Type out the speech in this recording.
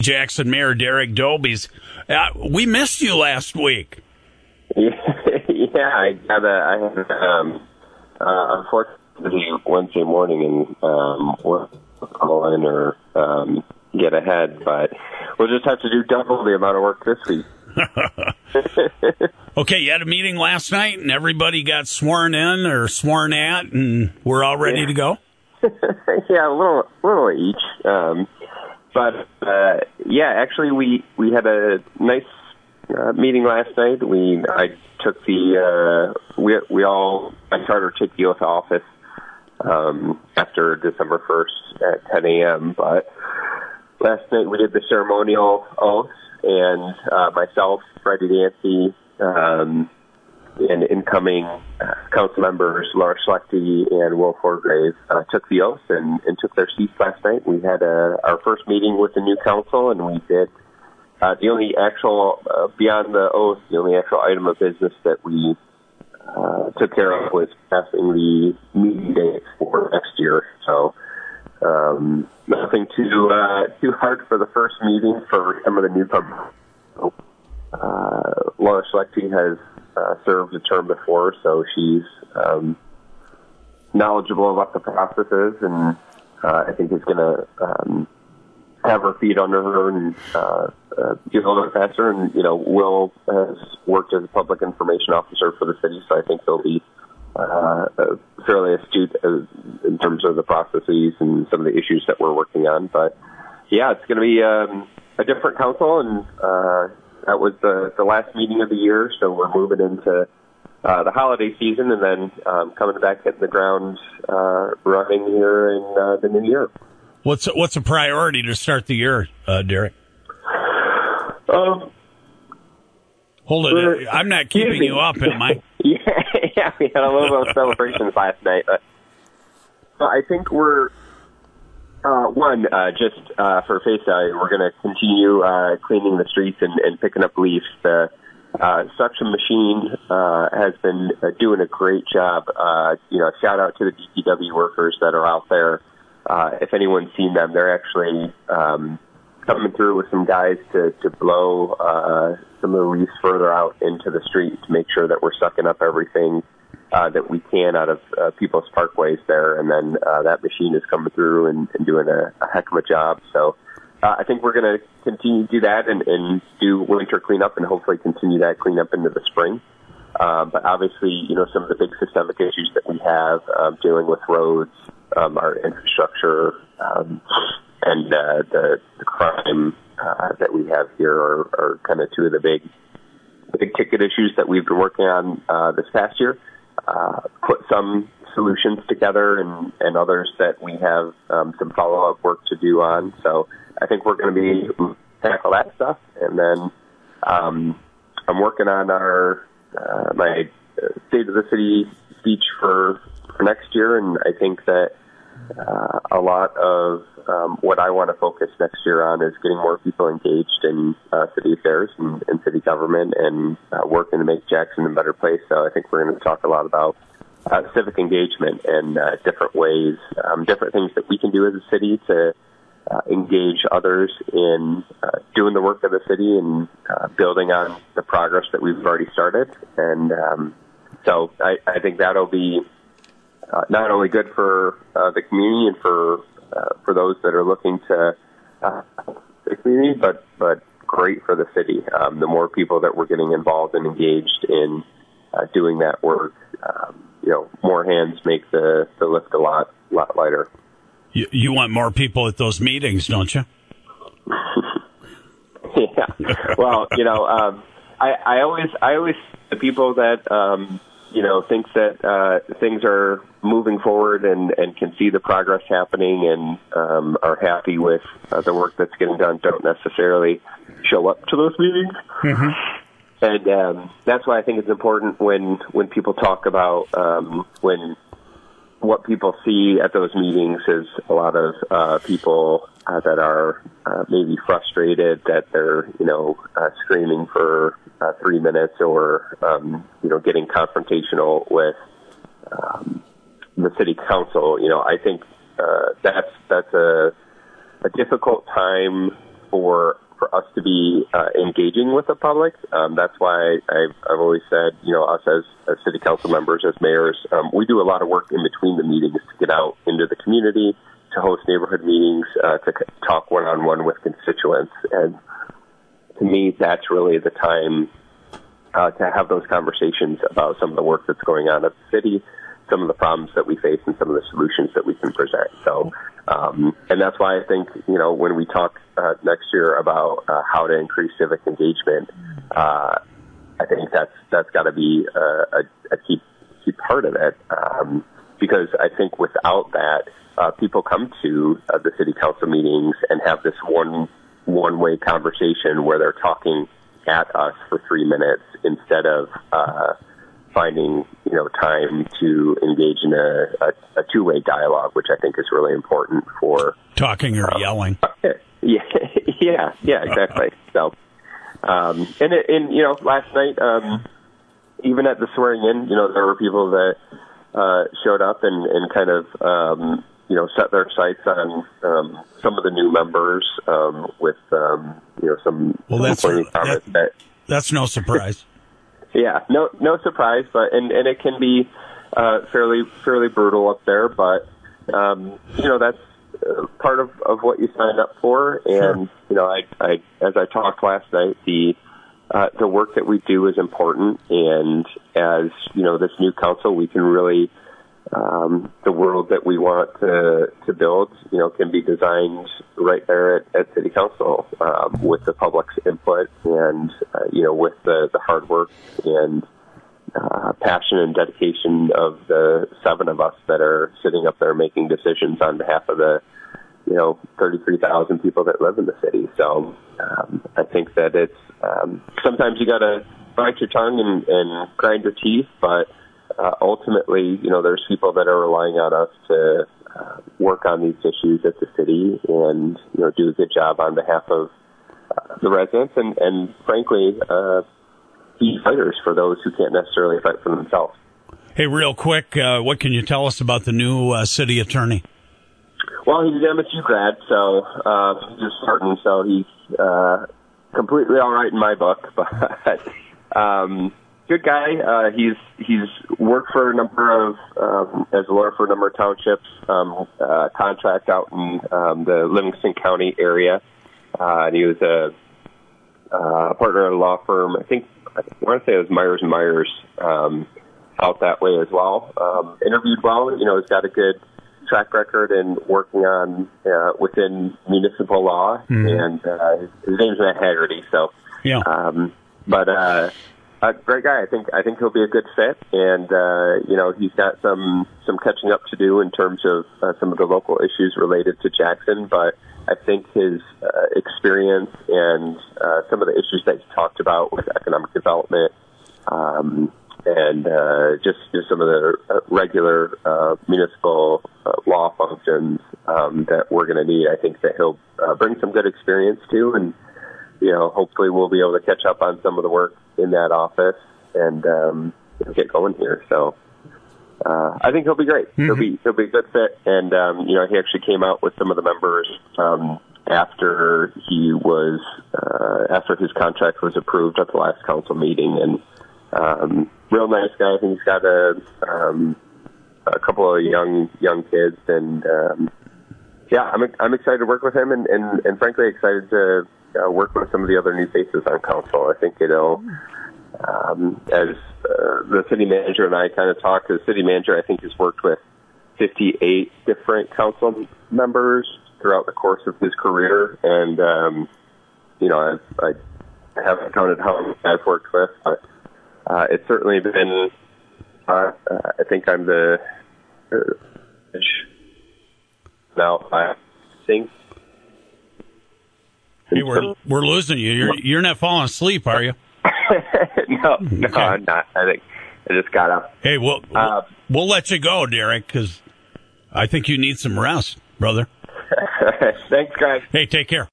Jackson Mayor Derek Dobies. We missed you last week. Yeah, I had unfortunately Wednesday morning and we'll call in or get ahead, but we'll just have to do double the amount of work this week. Okay, you had a meeting last night and everybody got sworn in or sworn at, and we're all ready to go? Yeah, a little each. Actually we had a nice meeting last night. I took my charter took the oath of office after December 1st at 10 a.m. But last night we did the ceremonial oath, and myself, Freddie Dancy, and incoming council members Laura Schlechte and Will Forgrave took the oath and took their seats last night. We had our first meeting with the new council, and we did the only actual, beyond the oath, the only actual item of business that we took care of was passing the meeting dates for next year. So nothing too hard for the first meeting for some of the newcomers. Laura Schlechte has served a term before, so she's knowledgeable about the processes, and I think is going to have her feet under her and get a little bit faster. And, Will has worked as a public information officer for the city, so I think he'll be fairly astute in terms of the processes and some of the issues that we're working on. But, yeah, it's going to be a different council, and that was the last meeting of the year, so we're moving into the holiday season and then coming back, hitting the ground running here in the new year. What's a priority to start the year, Derek? Hold it. I'm not keeping you up, am I? Yeah, we had a little bit of celebrations last night. But I think we're, for face value, we're going to continue cleaning the streets and picking up leaves. The suction machine has been doing a great job. Shout out to the DPW workers that are out there. If anyone's seen them, they're actually coming through with some guys to blow some of the leaves further out into the street to make sure that we're sucking up everything that we can out of people's parkways there. And then that machine is coming through and doing a heck of a job. So I think we're going to continue to do that and do winter cleanup and hopefully continue that cleanup into the spring. But obviously, some of the big systemic issues that we have dealing with roads, our infrastructure, and the crime that we have here are kind of two of the big ticket issues that we've been working on this past year. Put some solutions together and others that we have some follow-up work to do on. So I think we're going to tackle that stuff. And then I'm working on my State of the City speech for next year, and I think that a lot of what I want to focus next year on is getting more people engaged in city affairs and city government and working to make Jackson a better place. So I think we're going to talk a lot about civic engagement and different ways, different things that we can do as a city to engage others in doing the work of the city and building on the progress that we've already started. And so I think that'll be not only good for the community and for those that are looking to the community, but great for the city. The more people that we're getting involved and engaged in doing that work, more hands make the lift a lot lighter. You want more people at those meetings, don't you? Yeah. Well, I always the people that thinks that things are moving forward and can see the progress happening and are happy with the work that's getting done don't necessarily show up to those meetings. Mm-hmm. And that's why I think it's important when people talk about when what people see at those meetings is a lot of people that are maybe frustrated that they're screaming for 3 minutes or getting confrontational with the city council. I think that's a difficult time for us to be engaging with the public. That's why I've always said, us as city council members, as mayors, we do a lot of work in between the meetings to get out into the community, to host neighborhood meetings, to talk one-on-one with constituents. And to me, that's really the time to have those conversations about some of the work that's going on at the city, some of the problems that we face, and some of the solutions that we can present. So, and that's why I think, when we talk next year about how to increase civic engagement, I think that's got to be a key part of it, because I think without that, people come to the city council meetings and have this one-way conversation where they're talking at us for 3 minutes instead of finding time to engage in a two-way dialogue, which I think is really important for talking or yelling. Yeah, exactly. So, and last night, even at the swearing in, there were people that showed up and kind of set their sights on some of the new members with some. Well, that's no surprise. Yeah, no surprise, but and it can be fairly brutal up there, but that's part of what you signed up for. And I as I talked last night, the work that we do is important, and as this new council, we can really the world that we want to build, can be designed right there at City Council with the public's input and, with the hard work and passion and dedication of the 7 of us that are sitting up there making decisions on behalf of the, 33,000 people that live in the city. So I think that it's sometimes you got to bite your tongue and grind your teeth, but ultimately, there's people that are relying on us to work on these issues at the city and, do a good job on behalf of the residents and frankly, be fighters for those who can't necessarily fight for themselves. Hey, real quick, what can you tell us about the new city attorney? Well, he's an MSU grad, so he's just starting, so he's completely all right in my book, but good guy. He's worked for a number of as a lawyer for a number of townships, contract out in the Livingston County area, and he was a partner at a law firm. I want to say it was Myers and Myers out that way as well. Interviewed well. He's got a good track record in working on within municipal law, and his name's Matt Haggerty. So yeah, great guy. I think he'll be a good fit, and he's got some catching up to do in terms of some of the local issues related to Jackson. But I think his experience and some of the issues that he talked about with economic development, and just some of the regular municipal law functions that we're going to need. I think that he'll bring some good experience too, and hopefully we'll be able to catch up on some of the work in that office and get going here. So I think he'll be great. Mm-hmm. He'll be a good fit. And he actually came out with some of the members after after his contract was approved at the last council meeting. And real nice guy. I think he's got a couple of young kids, and I'm excited to work with him, and frankly excited to work with some of the other new faces on council. I think it'll, as the city manager and I kind of talked, the city manager I think has worked with 58 different council members throughout the course of his career, and I haven't counted how many I've worked with, but it's certainly been. I think I'm the now. I think. Hey, we're losing you. You're not falling asleep, are you? No, okay. I'm not. I think I just got up. Hey, we'll let you go, Derek, because I think you need some rest, brother. Thanks, guys. Hey, take care.